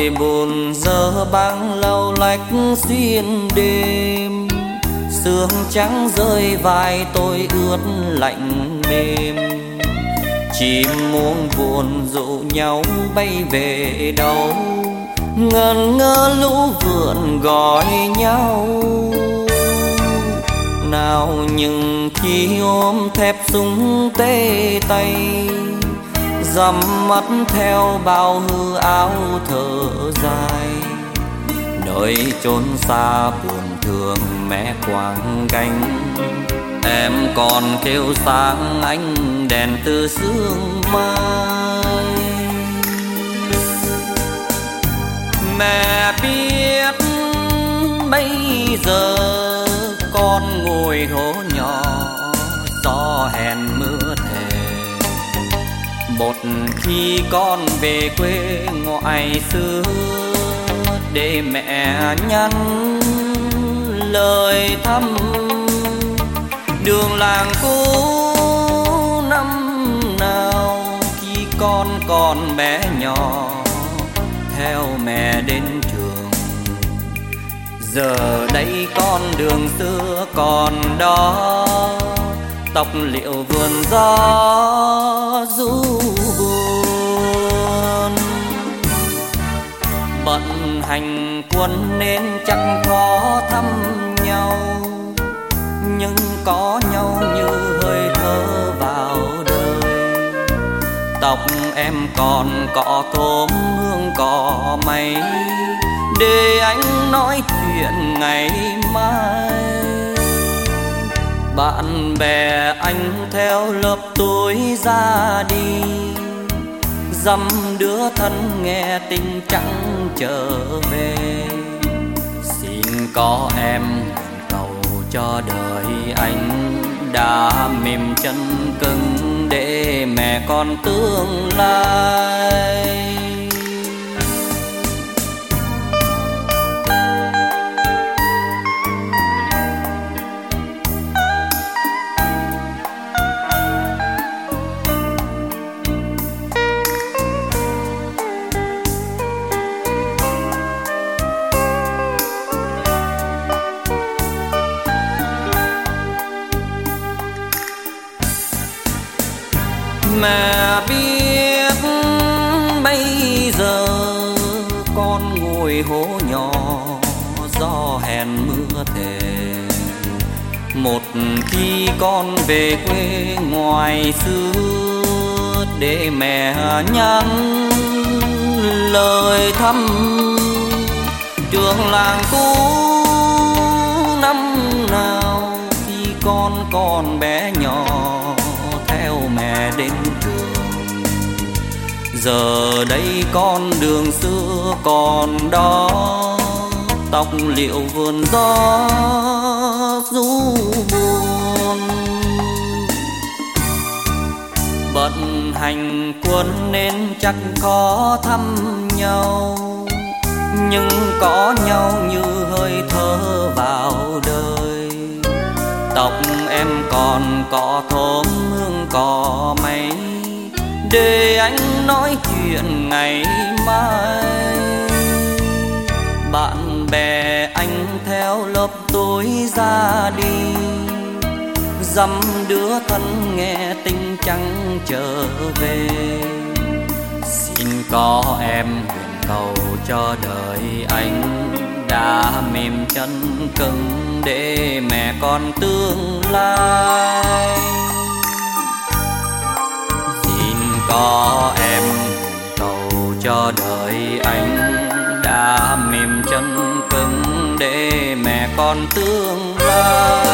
buồn giờ băng lâu lách xuyên đêm, sương trắng rơi vai tôi ướt lạnh mềm. Chim muông buồn dụ nhau bay về đâu, ngẩn ngơ lũ vượn gọi nhau. Nào những khi ôm thép súng tê tay, dằm mắt theo bao hư áo thở dài. Nơi chốn xa buồn thương mẹ quàng gánh, em còn kêu sáng ánh đèn từ sương mai. Mẹ biết bây giờ con ngồi hố nhỏ, gió hèn mưa thề. Một khi con về quê ngoại xưa, để mẹ nhắn lời thăm. Đường làng cũ năm nào khi con còn bé nhỏ, theo mẹ đến trường. Giờ đây con đường xưa còn đó, tóc liệu vườn gió du buồn. Bận hành quân nên chẳng khó thăm nhau, nhưng có nhau như hơi thở vào đời. Tóc em còn cọ thơm hương cỏ mây, để anh nói chuyện ngày mai. Bạn bè anh theo lớp tôi ra đi, dăm đứa thân nghe tình chẳng trở về. Xin có em cầu cho đời anh đã mềm chân cứng, để mẹ con tương lai. Mẹ biết bây giờ con ngồi hố nhỏ, gió hèn mưa thề. Một khi con về quê ngoài xưa, để mẹ nhắn lời thăm. Trường làng cũ năm nào khi con còn bé nhỏ, theo mẹ đến trường. Giờ đây con đường xưa còn đó, tóc liệu vườn gió du buồn. Bận hành quân nên chắc khó thăm nhau, nhưng có nhau như hơi thở vào đời. Tóc em còn cọ thơm hương cỏ mây, để anh nói chuyện ngày mai. Bạn bè anh theo lớp tôi ra đi, dăm đứa thân nghe tình chẳng trở về. Xin có em nguyện cầu cho đời anh đã mềm chân cứng, để mẹ con tương lai. Xin có em cầu cho đời anh đã mềm chân cứng, để mẹ con tương lai.